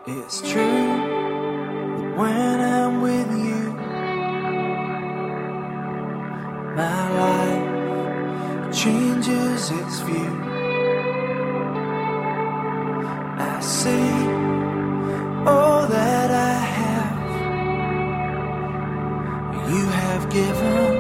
It's true that when I'm with you, my life changes its view. I see all that I have, you have given